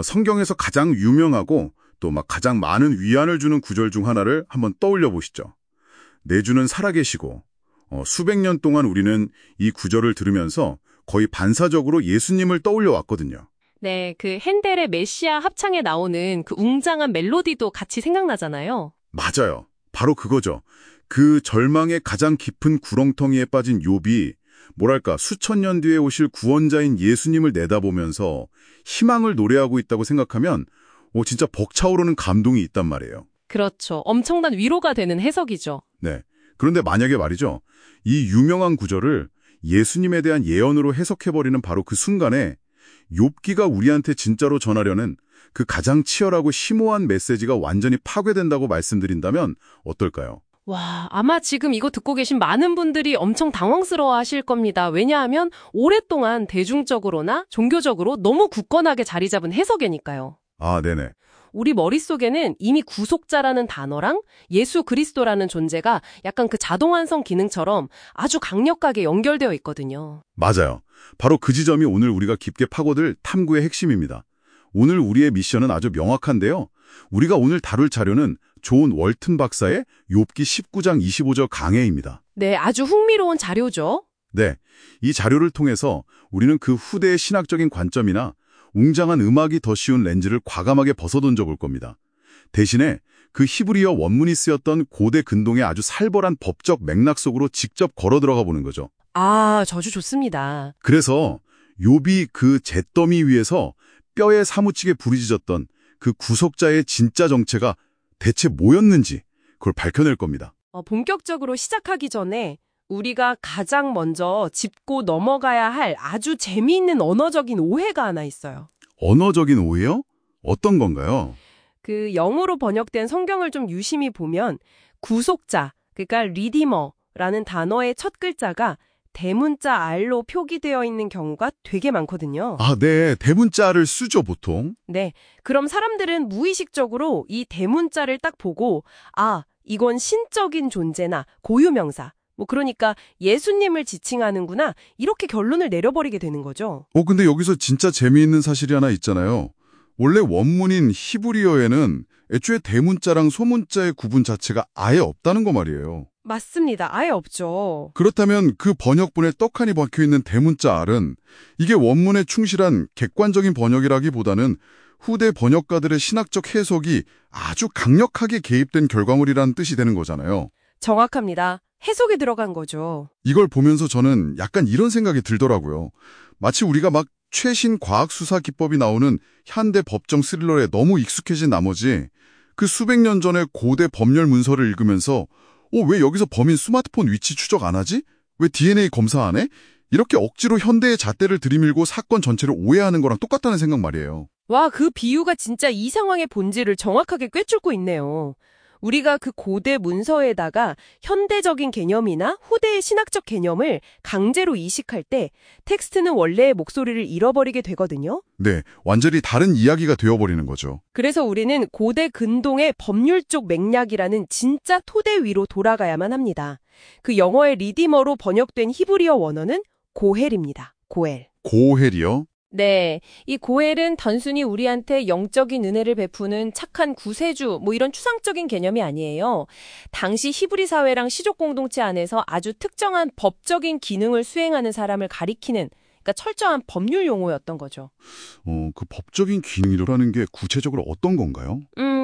성경에서 가장 유명하고 또 막 가장 많은 위안을 주는 구절 중 하나를 한번 떠올려 보시죠. 내 주는 살아계시고 수백 년 동안 우리는 이 구절을 들으면서 거의 반사적으로 예수님을 떠올려 왔거든요. 네, 그 핸델의 메시아 합창에 나오는 그 웅장한 멜로디도 같이 생각나잖아요. 맞아요. 바로 그거죠. 그 절망의 가장 깊은 구렁텅이에 빠진 욥이 뭐랄까 수천 년 뒤에 오실 구원자인 예수님을 내다보면서 희망을 노래하고 있다고 생각하면 진짜 벅차오르는 감동이 있단 말이에요. 그렇죠. 엄청난 위로가 되는 해석이죠. 네. 그런데 만약에 말이죠. 이 유명한 구절을 예수님에 대한 예언으로 해석해버리는 바로 그 순간에 욥기가 우리한테 진짜로 전하려는 그 가장 치열하고 심오한 메시지가 완전히 파괴된다고 말씀드린다면 어떨까요? 와, 아마 지금 이거 듣고 계신 많은 분들이 엄청 당황스러워 하실 겁니다. 왜냐하면 오랫동안 대중적으로나 종교적으로 너무 굳건하게 자리 잡은 해석이니까요. 아, 네네. 우리 머릿속에는 이미 구속자라는 단어랑 예수 그리스도라는 존재가 약간 그 자동완성 기능처럼 아주 강력하게 연결되어 있거든요. 맞아요. 바로 그 지점이 오늘 우리가 깊게 파고들 탐구의 핵심입니다. 오늘 우리의 미션은 아주 명확한데요. 우리가 오늘 다룰 자료는 존 월튼 박사의 욥기 19장 25절 강해입니다. 네, 아주 흥미로운 자료죠. 네, 이 자료를 통해서 우리는 그 후대의 신학적인 관점이나 웅장한 음악이 더 쉬운 렌즈를 과감하게 벗어던져 볼 겁니다. 대신에 그 히브리어 원문이 쓰였던 고대 근동의 아주 살벌한 법적 맥락 속으로 직접 걸어 들어가 보는 거죠. 아, 저주 좋습니다. 그래서 욥이 그 잿더미 위에서 뼈에 사무치게 부르짖었던 그 구속자의 진짜 정체가 대체 뭐였는지 그걸 밝혀낼 겁니다. 본격적으로 시작하기 전에 우리가 가장 먼저 짚고 넘어가야 할 아주 재미있는 언어적인 오해가 하나 있어요. 언어적인 오해요? 어떤 건가요? 그 영어로 번역된 성경을 좀 유심히 보면 구속자, 그러니까 리디머라는 단어의 첫 글자가 대문자 R로 표기되어 있는 경우가 되게 많거든요. 아, 네. 대문자를 쓰죠, 보통. 네. 그럼 사람들은 무의식적으로 이 대문자를 딱 보고 아, 이건 신적인 존재나 고유명사, 그러니까 예수님을 지칭하는구나 이렇게 결론을 내려버리게 되는 거죠. 근데 여기서 진짜 재미있는 사실이 하나 있잖아요. 원래 원문인 히브리어에는 애초에 대문자랑 소문자의 구분 자체가 아예 없다는 거 말이에요. 맞습니다. 아예 없죠. 그렇다면 그 번역본에 떡하니 박혀있는 대문자 R은 이게 원문에 충실한 객관적인 번역이라기보다는 후대 번역가들의 신학적 해석이 아주 강력하게 개입된 결과물이라는 뜻이 되는 거잖아요. 정확합니다. 해석이 들어간 거죠. 이걸 보면서 저는 약간 이런 생각이 들더라고요. 마치 우리가 막 최신 과학수사 기법이 나오는 현대 법정 스릴러에 너무 익숙해진 나머지 그 수백 년 전의 고대 법률 문서를 읽으면서 왜 여기서 범인 스마트폰 위치 추적 안 하지? 왜 DNA 검사 안 해? 이렇게 억지로 현대의 잣대를 들이밀고 사건 전체를 오해하는 거랑 똑같다는 생각 말이에요. 와, 그 비유가 진짜 이 상황의 본질을 정확하게 꿰뚫고 있네요. 우리가 그 고대 문서에다가 현대적인 개념이나 후대의 신학적 개념을 강제로 이식할 때 텍스트는 원래의 목소리를 잃어버리게 되거든요. 네, 완전히 다른 이야기가 되어버리는 거죠. 그래서 우리는 고대 근동의 법률적 맥락이라는 진짜 토대 위로 돌아가야만 합니다. 그 영어의 리디머로 번역된 히브리어 원어는 고헬입니다. 고헬. 고헬이요? 네, 이 고헬은 단순히 우리한테 영적인 은혜를 베푸는 착한 구세주 이런 추상적인 개념이 아니에요. 당시 히브리 사회랑 시족 공동체 안에서 아주 특정한 법적인 기능을 수행하는 사람을 가리키는 그러니까 철저한 법률 용어였던 거죠. 그 법적인 기능이라는 게 구체적으로 어떤 건가요?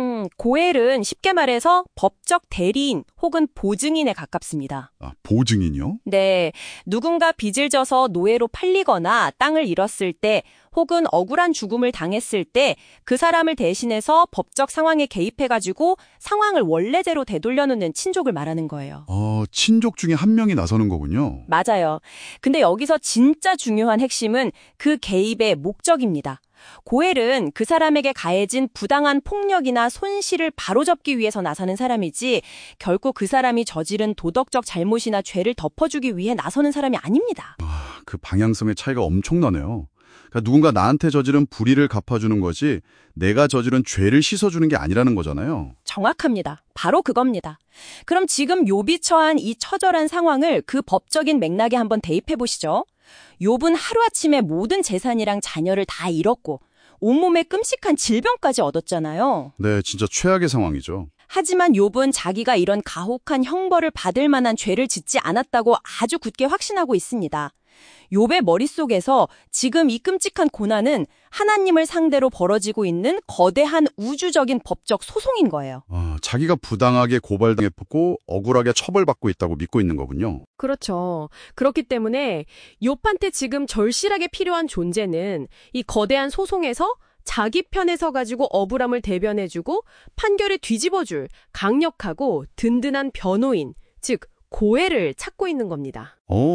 고헬은 쉽게 말해서 법적 대리인 혹은 보증인에 가깝습니다. 아, 보증인이요? 네, 누군가 빚을 져서 노예로 팔리거나 땅을 잃었을 때 혹은 억울한 죽음을 당했을 때 그 사람을 대신해서 법적 상황에 개입해가지고 상황을 원래대로 되돌려놓는 친족을 말하는 거예요. 친족 중에 한 명이 나서는 거군요. 맞아요. 근데 여기서 진짜 중요한 핵심은 그 개입의 목적입니다. 고헬은 그 사람에게 가해진 부당한 폭력이나 손실을 바로잡기 위해서 나서는 사람이지 결코 그 사람이 저지른 도덕적 잘못이나 죄를 덮어주기 위해 나서는 사람이 아닙니다. 그 방향성의 차이가 엄청나네요. 그러니까 누군가 나한테 저지른 불의를 갚아주는 거지 내가 저지른 죄를 씻어주는 게 아니라는 거잖아요. 정확합니다. 바로 그겁니다. 그럼 지금 욥이 처한 이 처절한 상황을 그 법적인 맥락에 한번 대입해 보시죠. 욥은 하루아침에 모든 재산이랑 자녀를 다 잃었고 온몸에 끔찍한 질병까지 얻었잖아요. 네, 진짜 최악의 상황이죠. 하지만 욥은 자기가 이런 가혹한 형벌을 받을 만한 죄를 짓지 않았다고 아주 굳게 확신하고 있습니다. 욥의 머릿속에서 지금 이 끔찍한 고난은 하나님을 상대로 벌어지고 있는 거대한 우주적인 법적 소송인 거예요. 자기가 부당하게 고발당했고 억울하게 처벌받고 있다고 믿고 있는 거군요. 그렇죠. 그렇기 때문에 욥한테 지금 절실하게 필요한 존재는 이 거대한 소송에서 자기 편에 서가지고 억울함을 대변해주고 판결을 뒤집어줄 강력하고 든든한 변호인, 즉 고해를 찾고 있는 겁니다.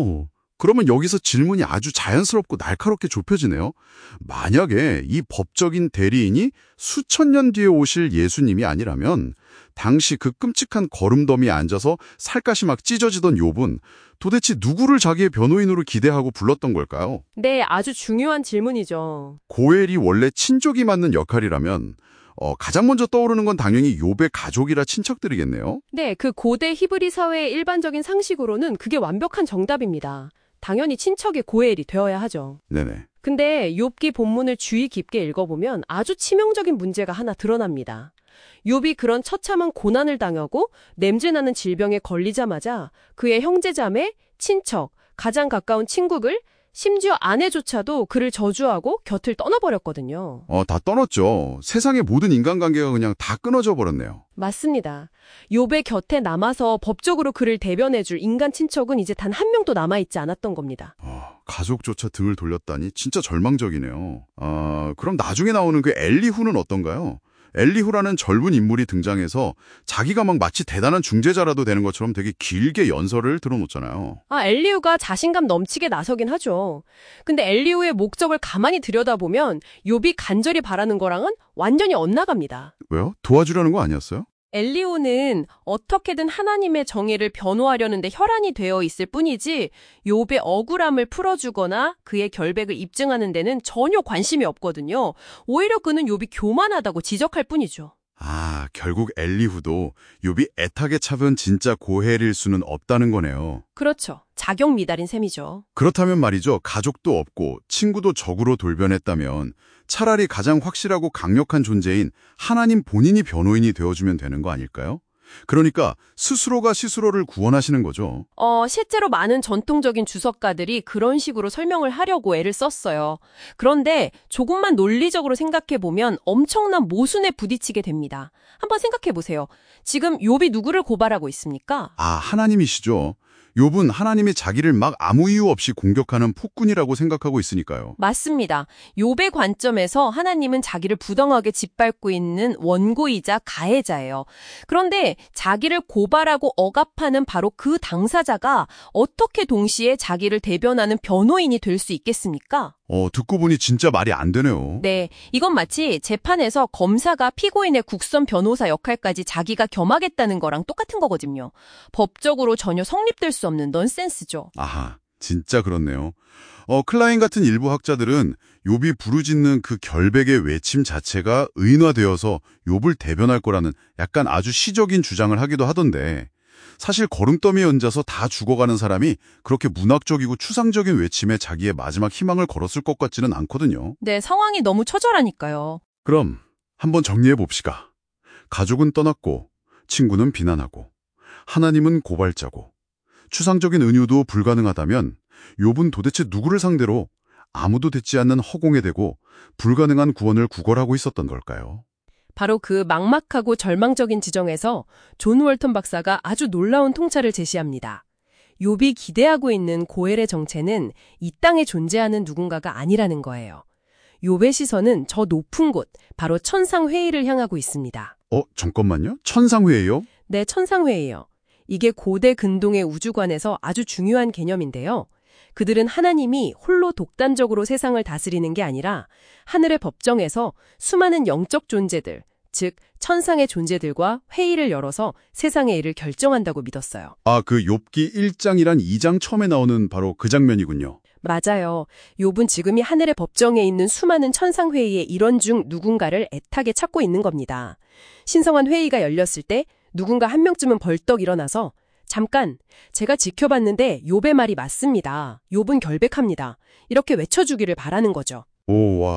그러면 여기서 질문이 아주 자연스럽고 날카롭게 좁혀지네요. 만약에 이 법적인 대리인이 수천 년 뒤에 오실 예수님이 아니라면 당시 그 끔찍한 거름더미에 앉아서 살갗이 막 찢어지던 욥은 도대체 누구를 자기의 변호인으로 기대하고 불렀던 걸까요? 네, 아주 중요한 질문이죠. 고엘이 원래 친족이 맡는 역할이라면 가장 먼저 떠오르는 건 당연히 욥의 가족이라 친척들이겠네요. 네, 그 고대 히브리 사회의 일반적인 상식으로는 그게 완벽한 정답입니다. 당연히 친척의 고엘이 되어야 하죠. 네네. 근데 욥기 본문을 주의 깊게 읽어보면 아주 치명적인 문제가 하나 드러납니다. 욥이 그런 처참한 고난을 당하고 냄새나는 질병에 걸리자마자 그의 형제자매, 친척, 가장 가까운 친구들, 심지어 아내조차도 그를 저주하고 곁을 떠나버렸거든요. 다 떠났죠. 세상의 모든 인간관계가 그냥 다 끊어져 버렸네요. 맞습니다. 욥의 곁에 남아서 법적으로 그를 대변해줄 인간 친척은 이제 단 한 명도 남아있지 않았던 겁니다. 가족조차 등을 돌렸다니 진짜 절망적이네요. 그럼 나중에 나오는 그 엘리후는 어떤가요? 엘리후라는 젊은 인물이 등장해서 자기가 막 마치 대단한 중재자라도 되는 것처럼 되게 길게 연설을 들어놓잖아요. 엘리후가 자신감 넘치게 나서긴 하죠. 근데 엘리후의 목적을 가만히 들여다보면 욥이 간절히 바라는 거랑은 완전히 엇나갑니다. 왜요? 도와주려는 거 아니었어요? 엘리후는 어떻게든 하나님의 정의를 변호하려는 데 혈안이 되어 있을 뿐이지 욥의 억울함을 풀어주거나 그의 결백을 입증하는 데는 전혀 관심이 없거든요. 오히려 그는 욥이 교만하다고 지적할 뿐이죠. 결국 엘리후도 욥이 애타게 찾은 진짜 고해일 수는 없다는 거네요. 그렇죠. 자격 미달인 셈이죠. 그렇다면 말이죠. 가족도 없고 친구도 적으로 돌변했다면 차라리 가장 확실하고 강력한 존재인 하나님 본인이 변호인이 되어주면 되는 거 아닐까요? 그러니까 스스로가 스스로를 구원하시는 거죠. 실제로 많은 전통적인 주석가들이 그런 식으로 설명을 하려고 애를 썼어요. 그런데 조금만 논리적으로 생각해보면 엄청난 모순에 부딪히게 됩니다. 한번 생각해보세요. 지금 욥이 누구를 고발하고 있습니까? 하나님이시죠. 욥은 하나님이 자기를 막 아무 이유 없이 공격하는 폭군이라고 생각하고 있으니까요. 맞습니다. 욥의 관점에서 하나님은 자기를 부당하게 짓밟고 있는 원고이자 가해자예요. 그런데 자기를 고발하고 억압하는 바로 그 당사자가 어떻게 동시에 자기를 대변하는 변호인이 될 수 있겠습니까? 듣고 보니 진짜 말이 안 되네요. 네, 이건 마치 재판에서 검사가 피고인의 국선 변호사 역할까지 자기가 겸하겠다는 거랑 똑같은 거거든요. 법적으로 전혀 성립될 수 없는 넌센스죠. 진짜 그렇네요. 클라인 같은 일부 학자들은 욥이 부르짖는 그 결백의 외침 자체가 의인화되어서 욥을 대변할 거라는 약간 아주 시적인 주장을 하기도 하던데 사실 거름더미에 얹어서 다 죽어가는 사람이 그렇게 문학적이고 추상적인 외침에 자기의 마지막 희망을 걸었을 것 같지는 않거든요. 네, 상황이 너무 처절하니까요. 그럼 한번 정리해 봅시다. 가족은 떠났고 친구는 비난하고 하나님은 고발자고 추상적인 은유도 불가능하다면 욥은 도대체 누구를 상대로 아무도 듣지 않는 허공에 대고 불가능한 구원을 구걸하고 있었던 걸까요? 바로 그 막막하고 절망적인 지정에서 존 월턴 박사가 아주 놀라운 통찰을 제시합니다. 욥이 기대하고 있는 고엘의 정체는 이 땅에 존재하는 누군가가 아니라는 거예요. 욥의 시선은 저 높은 곳, 바로 천상회의를 향하고 있습니다. 잠깐만요. 천상회의요? 네, 천상회의요. 이게 고대 근동의 우주관에서 아주 중요한 개념인데요. 그들은 하나님이 홀로 독단적으로 세상을 다스리는 게 아니라 하늘의 법정에서 수많은 영적 존재들, 즉 천상의 존재들과 회의를 열어서 세상의 일을 결정한다고 믿었어요. 그 욥기 1장이란 2장 처음에 나오는 바로 그 장면이군요. 맞아요. 욥은 지금이 하늘의 법정에 있는 수많은 천상회의의 일원 중 누군가를 애타게 찾고 있는 겁니다. 신성한 회의가 열렸을 때 누군가 한 명쯤은 벌떡 일어나서 잠깐, 제가 지켜봤는데 욥의 말이 맞습니다. 욥은 결백합니다. 이렇게 외쳐주기를 바라는 거죠. 와.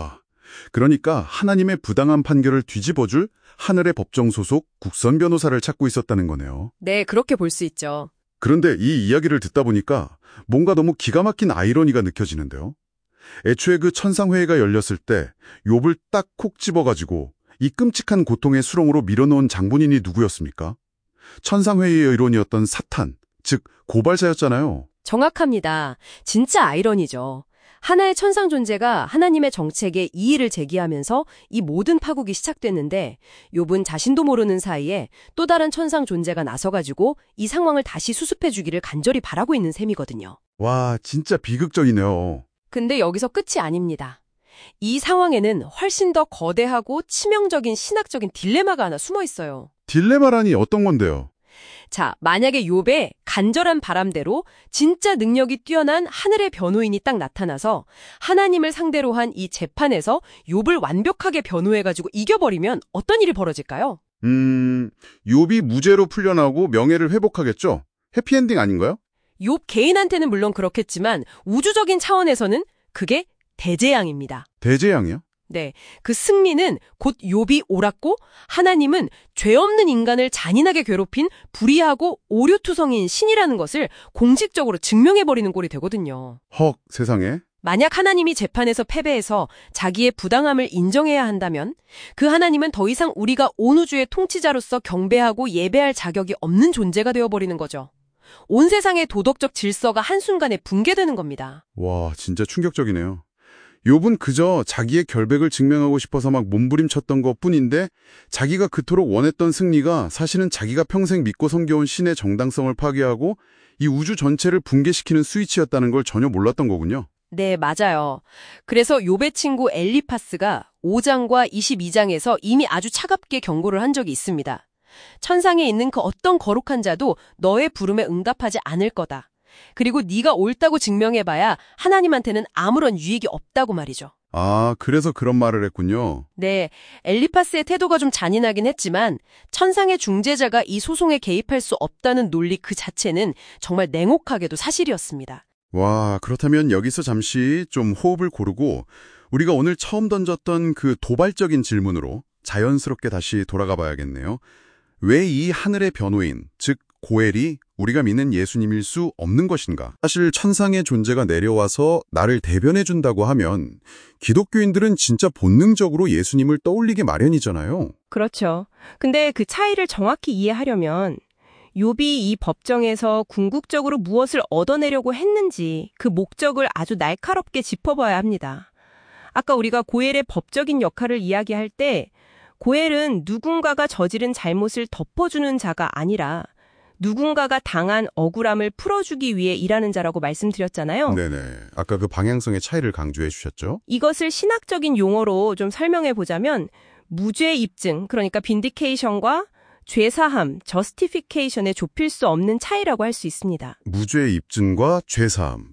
그러니까 하나님의 부당한 판결을 뒤집어줄 하늘의 법정 소속 국선 변호사를 찾고 있었다는 거네요. 네, 그렇게 볼 수 있죠. 그런데 이 이야기를 듣다 보니까 뭔가 너무 기가 막힌 아이러니가 느껴지는데요. 애초에 그 천상회의가 열렸을 때 욥을 딱 콕 집어가지고 이 끔찍한 고통의 수렁으로 밀어넣은 장본인이 누구였습니까? 천상회의의 의론이었던 사탄, 즉 고발사였잖아요. 정확합니다. 진짜 아이러니죠. 하나의 천상 존재가 하나님의 정책에 이의를 제기하면서 이 모든 파국이 시작됐는데 욥은 자신도 모르는 사이에 또 다른 천상 존재가 나서가지고 이 상황을 다시 수습해 주기를 간절히 바라고 있는 셈이거든요. 와, 진짜 비극적이네요. 근데 여기서 끝이 아닙니다. 이 상황에는 훨씬 더 거대하고 치명적인 신학적인 딜레마가 하나 숨어 있어요. 딜레마라니 어떤 건데요? 자, 만약에 욥의 간절한 바람대로 진짜 능력이 뛰어난 하늘의 변호인이 딱 나타나서 하나님을 상대로 한 이 재판에서 욥을 완벽하게 변호해가지고 이겨버리면 어떤 일이 벌어질까요? 욥이 무죄로 풀려나고 명예를 회복하겠죠? 해피엔딩 아닌가요? 욥 개인한테는 물론 그렇겠지만 우주적인 차원에서는 그게 대재앙입니다. 대재앙이요? 네, 그 승리는 곧 욥이 옳았고 하나님은 죄 없는 인간을 잔인하게 괴롭힌 불의하고 오류투성인 신이라는 것을 공식적으로 증명해버리는 꼴이 되거든요. 헉, 세상에. 만약 하나님이 재판에서 패배해서 자기의 부당함을 인정해야 한다면 그 하나님은 더 이상 우리가 온 우주의 통치자로서 경배하고 예배할 자격이 없는 존재가 되어버리는 거죠. 온 세상의 도덕적 질서가 한순간에 붕괴되는 겁니다. 와, 진짜 충격적이네요. 욥은 그저 자기의 결백을 증명하고 싶어서 막 몸부림쳤던 것뿐인데 자기가 그토록 원했던 승리가 사실은 자기가 평생 믿고 섬겨온 신의 정당성을 파괴하고 이 우주 전체를 붕괴시키는 스위치였다는 걸 전혀 몰랐던 거군요. 네, 맞아요. 그래서 욥의 친구 엘리파스가 5장과 22장에서 이미 아주 차갑게 경고를 한 적이 있습니다. 천상에 있는 그 어떤 거룩한 자도 너의 부름에 응답하지 않을 거다. 그리고 네가 옳다고 증명해봐야 하나님한테는 아무런 유익이 없다고 말이죠. 아, 그래서 그런 말을 했군요. 네, 엘리파스의 태도가 좀 잔인하긴 했지만 천상의 중재자가 이 소송에 개입할 수 없다는 논리 그 자체는 정말 냉혹하게도 사실이었습니다. 와, 그렇다면 여기서 잠시 좀 호흡을 고르고 우리가 오늘 처음 던졌던 그 도발적인 질문으로 자연스럽게 다시 돌아가 봐야겠네요. 왜 이 하늘의 변호인, 즉 고엘이 우리가 믿는 예수님일 수 없는 것인가? 사실 천상의 존재가 내려와서 나를 대변해 준다고 하면 기독교인들은 진짜 본능적으로 예수님을 떠올리게 마련이잖아요. 그렇죠. 근데 그 차이를 정확히 이해하려면 욥이 이 법정에서 궁극적으로 무엇을 얻어내려고 했는지 그 목적을 아주 날카롭게 짚어봐야 합니다. 아까 우리가 고엘의 법적인 역할을 이야기할 때 고엘은 누군가가 저지른 잘못을 덮어주는 자가 아니라 누군가가 당한 억울함을 풀어주기 위해 일하는 자라고 말씀드렸잖아요. 네네. 아까 그 방향성의 차이를 강조해 주셨죠? 이것을 신학적인 용어로 좀 설명해 보자면 무죄 입증, 그러니까 빈디케이션과 죄사함, 저스티피케이션에 좁힐 수 없는 차이라고 할 수 있습니다. 무죄 입증과 죄사함.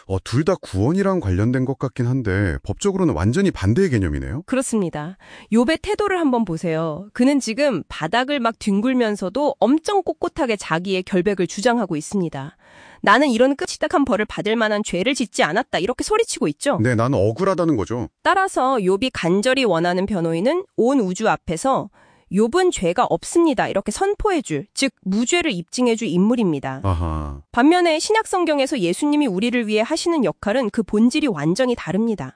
둘 다 구원이랑 관련된 것 같긴 한데 법적으로는 완전히 반대의 개념이네요. 그렇습니다. 욥의 태도를 한번 보세요. 그는 지금 바닥을 막 뒹굴면서도 엄청 꼿꼿하게 자기의 결백을 주장하고 있습니다. 나는 이런 끔찍한 벌을 받을 만한 죄를 짓지 않았다. 이렇게 소리치고 있죠. 네, 나는 억울하다는 거죠. 따라서 욥이 간절히 원하는 변호인은 온 우주 앞에서 욥은 죄가 없습니다. 이렇게 선포해줄, 즉 무죄를 입증해줄 인물입니다. 아하. 반면에 신약 성경에서 예수님이 우리를 위해 하시는 역할은 그 본질이 완전히 다릅니다.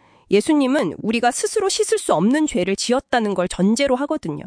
예수님은 우리가 스스로 씻을 수 없는 죄를 지었다는 걸 전제로 하거든요.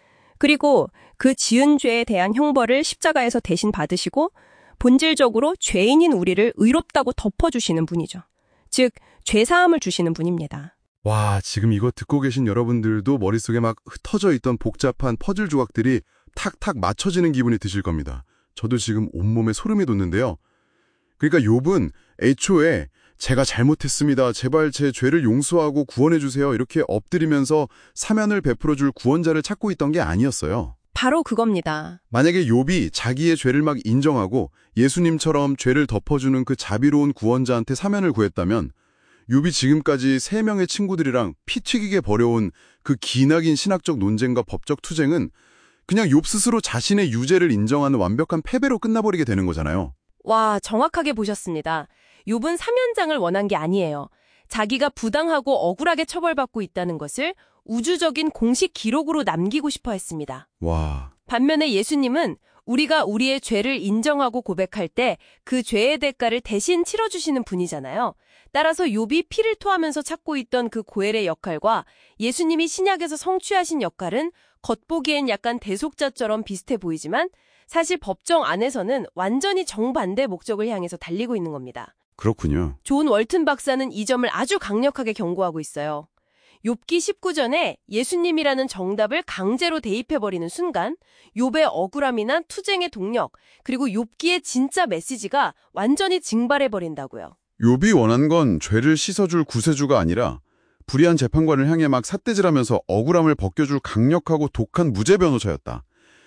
그리고 그 지은 죄에 대한 형벌을 십자가에서 대신 받으시고 본질적으로 죄인인 우리를 의롭다고 덮어주시는 분이죠. 즉 죄사함을 주시는 분입니다. 와, 지금 이거 듣고 계신 여러분들도 머릿속에 막 흩어져 있던 복잡한 퍼즐 조각들이 탁탁 맞춰지는 기분이 드실 겁니다. 저도 지금 온몸에 소름이 돋는데요. 그러니까 욥은 애초에 제가 잘못했습니다. 제발 제 죄를 용서하고 구원해 주세요. 이렇게 엎드리면서 사면을 베풀어줄 구원자를 찾고 있던 게 아니었어요. 바로 그겁니다. 만약에 욥이 자기의 죄를 막 인정하고 예수님처럼 죄를 덮어주는 그 자비로운 구원자한테 사면을 구했다면 욥이 지금까지 3명의 친구들이랑 피 튀기게 벌여온 그 기나긴 신학적 논쟁과 법적 투쟁은 그냥 욥 스스로 자신의 유죄를 인정하는 완벽한 패배로 끝나버리게 되는 거잖아요. 와, 정확하게 보셨습니다. 욥은 사면장을 원한 게 아니에요. 자기가 부당하고 억울하게 처벌받고 있다는 것을 우주적인 공식 기록으로 남기고 싶어 했습니다. 와, 반면에 예수님은 우리가 우리의 죄를 인정하고 고백할 때 그 죄의 대가를 대신 치러주시는 분이잖아요. 따라서 욥이 피를 토하면서 찾고 있던 그 고엘의 역할과 예수님이 신약에서 성취하신 역할은 겉보기엔 약간 대속자처럼 비슷해 보이지만 사실 법정 안에서는 완전히 정반대 목적을 향해서 달리고 있는 겁니다. 그렇군요. 존 월튼 박사는 이 점을 아주 강력하게 경고하고 있어요. 욥기 19전에 예수님이라는 정답을 강제로 대입해버리는 순간 욥의 억울함이나 투쟁의 동력, 그리고 욥기의 진짜 메시지가 완전히 증발해버린다고요. 욥이 원한 건 죄를 씻어줄 구세주가 아니라 불의한 재판관을 향해 막 삿대질하면서 억울함을 벗겨줄 강력하고 독한 무죄 변호사였다.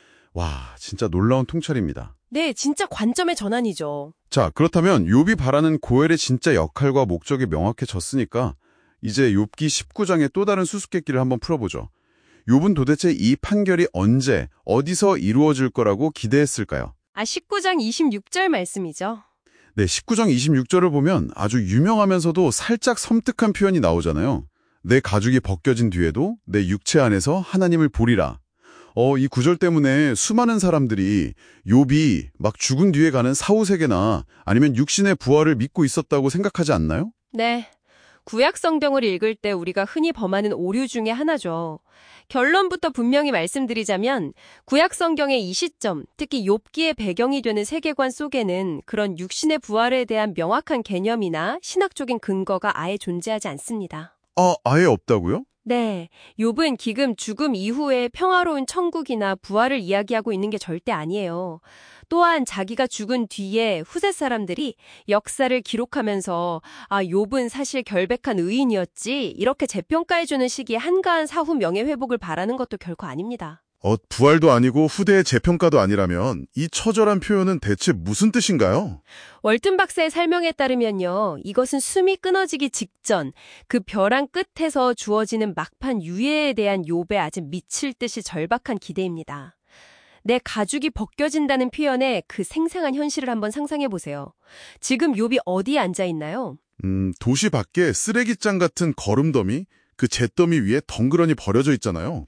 와, 진짜 놀라운 통찰입니다. 네, 진짜 관점의 전환이죠. 자, 그렇다면 욥이 바라는 고엘의 진짜 역할과 목적이 명확해졌으니까 이제 욥기 19장의 또 다른 수수께끼를 한번 풀어보죠. 욥은 도대체 이 판결이 언제, 어디서 이루어질 거라고 기대했을까요? 19장 26절 말씀이죠. 네, 19장 26절을 보면 아주 유명하면서도 살짝 섬뜩한 표현이 나오잖아요. 내 가죽이 벗겨진 뒤에도 내 육체 안에서 하나님을 보리라. 이 구절 때문에 수많은 사람들이 욥이 막 죽은 뒤에 가는 사후세계나 아니면 육신의 부활을 믿고 있었다고 생각하지 않나요? 네. 구약 성경을 읽을 때 우리가 흔히 범하는 오류 중에 하나죠. 결론부터 분명히 말씀드리자면 구약 성경의 이 시점, 특히 욥기의 배경이 되는 세계관 속에는 그런 육신의 부활에 대한 명확한 개념이나 신학적인 근거가 아예 존재하지 않습니다. 아예 없다고요? 네, 욥은 기금 죽음 이후에 평화로운 천국이나 부활을 이야기하고 있는 게 절대 아니에요. 또한 자기가 죽은 뒤에 후세 사람들이 역사를 기록하면서 욥은 사실 결백한 의인이었지 이렇게 재평가해주는 시기에 한가한 사후 명예회복을 바라는 것도 결코 아닙니다. 부활도 아니고 후대의 재평가도 아니라면 이 처절한 표현은 대체 무슨 뜻인가요? 월튼 박사의 설명에 따르면요. 이것은 숨이 끊어지기 직전 그 벼랑 끝에서 주어지는 막판 유예에 대한 욥의 아주 미칠 듯이 절박한 기대입니다. 내 가죽이 벗겨진다는 표현의 그 생생한 현실을 한번 상상해 보세요. 지금 욥이 어디에 앉아 있나요? 도시 밖에 쓰레기장 같은 거름더미, 그 잿더미 위에 덩그러니 버려져 있잖아요.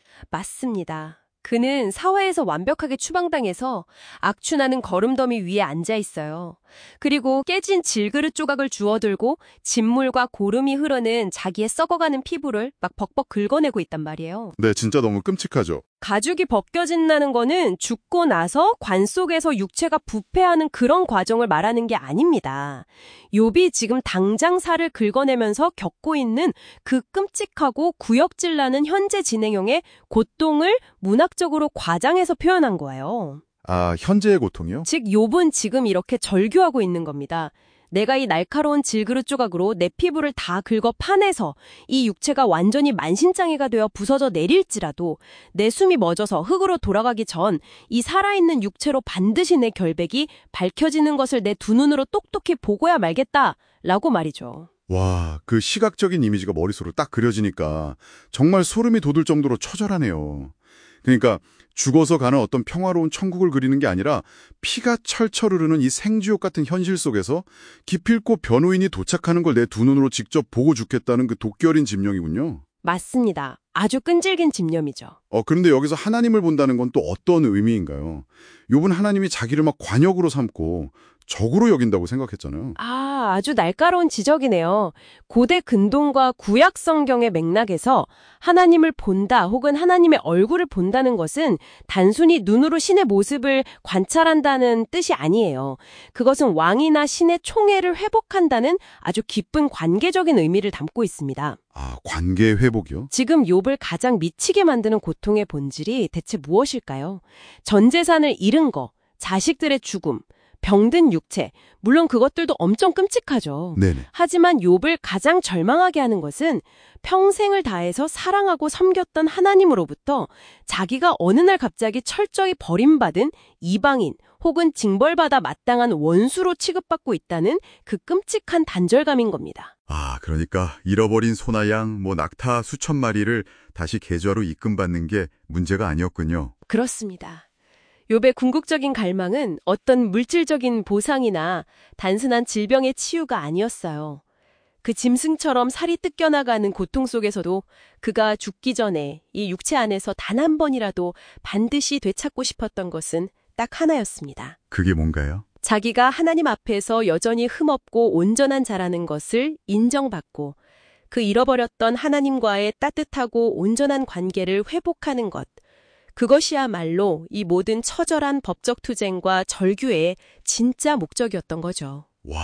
맞습니다. 그는 사회에서 완벽하게 추방당해서 악취나는 거름더미 위에 앉아 있어요. 그리고 깨진 질그릇 조각을 주워들고 진물과 고름이 흐르는 자기의 썩어가는 피부를 막 벅벅 긁어내고 있단 말이에요. 네, 진짜 너무 끔찍하죠. 가죽이 벗겨진다는 거는 죽고 나서 관 속에서 육체가 부패하는 그런 과정을 말하는 게 아닙니다. 욥이 지금 당장 살을 긁어내면서 겪고 있는 그 끔찍하고 구역질나는 현재 진행형의 고통을 문학적으로 과장해서 표현한 거예요. 현재의 고통이요? 즉 욥은 지금 이렇게 절규하고 있는 겁니다. 내가 이 날카로운 질그릇 조각으로 내 피부를 다 긁어 파내서 이 육체가 완전히 만신창이가 되어 부서져 내릴지라도 내 숨이 멎어서 흙으로 돌아가기 전 이 살아있는 육체로 반드시 내 결백이 밝혀지는 것을 내 두 눈으로 똑똑히 보고야 말겠다라고 말이죠. 와, 그 시각적인 이미지가 머릿속으로 딱 그려지니까 정말 소름이 돋을 정도로 처절하네요. 그러니까 죽어서 가는 어떤 평화로운 천국을 그리는 게 아니라 피가 철철 흐르는 이 생지옥 같은 현실 속에서 기필코 변호인이 도착하는 걸 내 두 눈으로 직접 보고 죽겠다는 그 도끼 어린 짐령이군요. 맞습니다. 아주 끈질긴 집념이죠. 그런데 여기서 하나님을 본다는 건 또 어떤 의미인가요? 욥은 하나님이 자기를 막 관역으로 삼고 적으로 여긴다고 생각했잖아요. 아주 날카로운 지적이네요. 고대 근동과 구약 성경의 맥락에서 하나님을 본다 혹은 하나님의 얼굴을 본다는 것은 단순히 눈으로 신의 모습을 관찰한다는 뜻이 아니에요. 그것은 왕이나 신의 총애를 회복한다는 아주 깊은 관계적인 의미를 담고 있습니다. 관계 회복이요? 지금 욥을 가장 미치게 만드는 고통의 본질이 대체 무엇일까요? 전 재산을 잃은 거, 자식들의 죽음, 병든 육체, 물론 그것들도 엄청 끔찍하죠. 네네. 하지만 욥을 가장 절망하게 하는 것은 평생을 다해서 사랑하고 섬겼던 하나님으로부터 자기가 어느 날 갑자기 철저히 버림받은 이방인 혹은 징벌받아 마땅한 원수로 취급받고 있다는 그 끔찍한 단절감인 겁니다. 그러니까 잃어버린 소나 양, 낙타 수천 마리를 다시 계좌로 입금받는 게 문제가 아니었군요. 그렇습니다. 욥의 궁극적인 갈망은 어떤 물질적인 보상이나 단순한 질병의 치유가 아니었어요. 그 짐승처럼 살이 뜯겨나가는 고통 속에서도 그가 죽기 전에 이 육체 안에서 단 한 번이라도 반드시 되찾고 싶었던 것은 딱 하나였습니다. 그게 뭔가요? 자기가 하나님 앞에서 여전히 흠없고 온전한 자라는 것을 인정받고 그 잃어버렸던 하나님과의 따뜻하고 온전한 관계를 회복하는 것. 그것이야말로 이 모든 처절한 법적 투쟁과 절규의 진짜 목적이었던 거죠. 와,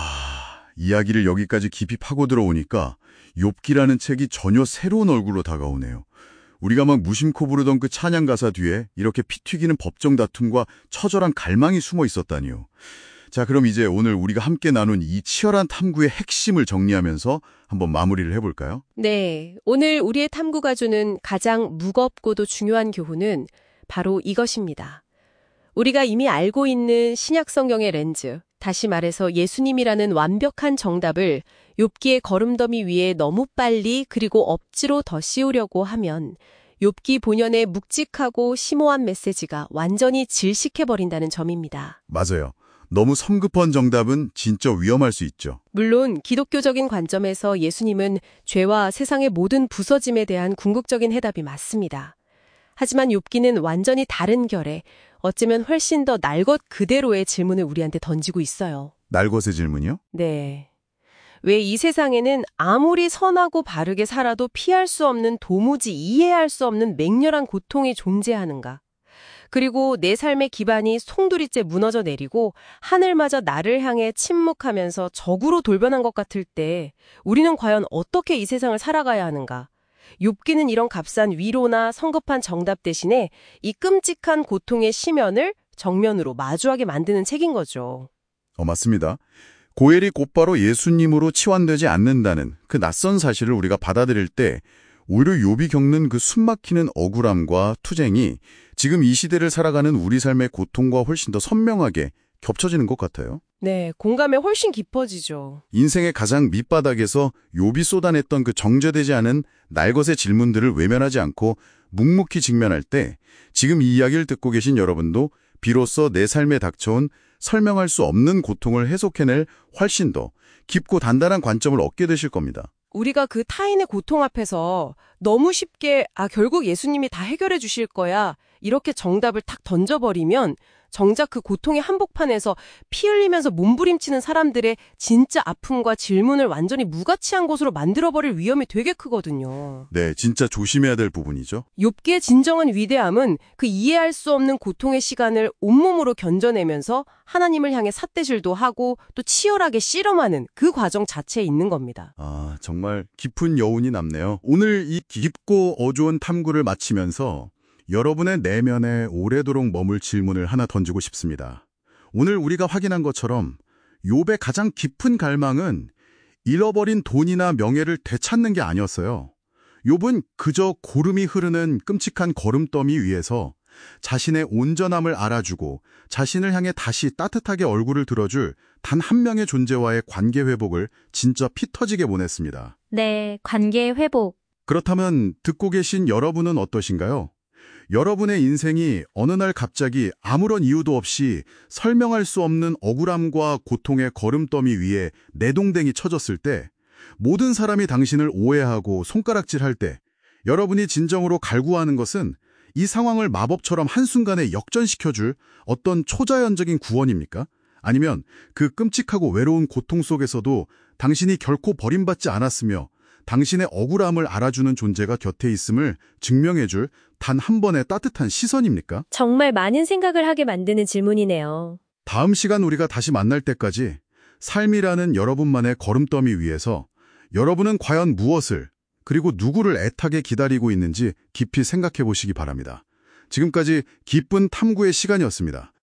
이야기를 여기까지 깊이 파고 들어오니까 욥기라는 책이 전혀 새로운 얼굴로 다가오네요. 우리가 막 무심코 부르던 그 찬양 가사 뒤에 이렇게 피 튀기는 법정 다툼과 처절한 갈망이 숨어 있었다니요. 자, 그럼 이제 오늘 우리가 함께 나눈 이 치열한 탐구의 핵심을 정리하면서 한번 마무리를 해볼까요? 네, 오늘 우리의 탐구가 주는 가장 무겁고도 중요한 교훈은 바로 이것입니다. 우리가 이미 알고 있는 신약 성경의 렌즈, 다시 말해서 예수님이라는 완벽한 정답을 욥기의 거름더미 위에 너무 빨리 그리고 억지로 더 씌우려고 하면 욥기 본연의 묵직하고 심오한 메시지가 완전히 질식해버린다는 점입니다. 맞아요. 너무 성급한 정답은 진짜 위험할 수 있죠. 물론 기독교적인 관점에서 예수님은 죄와 세상의 모든 부서짐에 대한 궁극적인 해답이 맞습니다. 하지만 욥기는 완전히 다른 결의, 어쩌면 훨씬 더 날 것 그대로의 질문을 우리한테 던지고 있어요. 날 것의 질문이요? 네. 왜 이 세상에는 아무리 선하고 바르게 살아도 피할 수 없는 도무지 이해할 수 없는 맹렬한 고통이 존재하는가? 그리고 내 삶의 기반이 송두리째 무너져 내리고 하늘마저 나를 향해 침묵하면서 적으로 돌변한 것 같을 때 우리는 과연 어떻게 이 세상을 살아가야 하는가? 욥기는 이런 값싼 위로나 성급한 정답 대신에 이 끔찍한 고통의 심연을 정면으로 마주하게 만드는 책인 거죠. 맞습니다. 고엘이 곧바로 예수님으로 치환되지 않는다는 그 낯선 사실을 우리가 받아들일 때 오히려 욥이 겪는 그 숨막히는 억울함과 투쟁이 지금 이 시대를 살아가는 우리 삶의 고통과 훨씬 더 선명하게 겹쳐지는 것 같아요. 네, 공감에 훨씬 깊어지죠. 인생의 가장 밑바닥에서 욥이 쏟아냈던 그 정제되지 않은 날것의 질문들을 외면하지 않고 묵묵히 직면할 때 지금 이 이야기를 듣고 계신 여러분도 비로소 내 삶에 닥쳐온 설명할 수 없는 고통을 해석해낼 훨씬 더 깊고 단단한 관점을 얻게 되실 겁니다. 우리가 그 타인의 고통 앞에서 너무 쉽게 결국 예수님이 다 해결해 주실 거야 이렇게 정답을 탁 던져버리면 정작 그 고통의 한복판에서 피 흘리면서 몸부림치는 사람들의 진짜 아픔과 질문을 완전히 무가치한 것으로 만들어버릴 위험이 되게 크거든요. 네, 진짜 조심해야 될 부분이죠. 욥기의 진정한 위대함은 그 이해할 수 없는 고통의 시간을 온몸으로 견뎌내면서 하나님을 향해 삿대질도 하고 또 치열하게 씨름하는 그 과정 자체에 있는 겁니다. 정말 깊은 여운이 남네요. 오늘 이 깊고 어두운 탐구를 마치면서 여러분의 내면에 오래도록 머물 질문을 하나 던지고 싶습니다. 오늘 우리가 확인한 것처럼 욥의 가장 깊은 갈망은 잃어버린 돈이나 명예를 되찾는 게 아니었어요. 욥은 그저 고름이 흐르는 끔찍한 거름더미 위에서 자신의 온전함을 알아주고 자신을 향해 다시 따뜻하게 얼굴을 들어줄 단 한 명의 존재와의 관계 회복을 진짜 피 터지게 원했습니다. 네, 관계 회복. 그렇다면 듣고 계신 여러분은 어떠신가요? 여러분의 인생이 어느 날 갑자기 아무런 이유도 없이 설명할 수 없는 억울함과 고통의 거름더미 위에 내동댕이 쳐졌을 때, 모든 사람이 당신을 오해하고 손가락질할 때 여러분이 진정으로 갈구하는 것은 이 상황을 마법처럼 한순간에 역전시켜줄 어떤 초자연적인 구원입니까? 아니면 그 끔찍하고 외로운 고통 속에서도 당신이 결코 버림받지 않았으며 당신의 억울함을 알아주는 존재가 곁에 있음을 증명해줄 단 한 번의 따뜻한 시선입니까? 정말 많은 생각을 하게 만드는 질문이네요. 다음 시간 우리가 다시 만날 때까지 삶이라는 여러분만의 거름더미 위에서 여러분은 과연 무엇을 그리고 누구를 애타게 기다리고 있는지 깊이 생각해 보시기 바랍니다. 지금까지 기쁜 탐구의 시간이었습니다.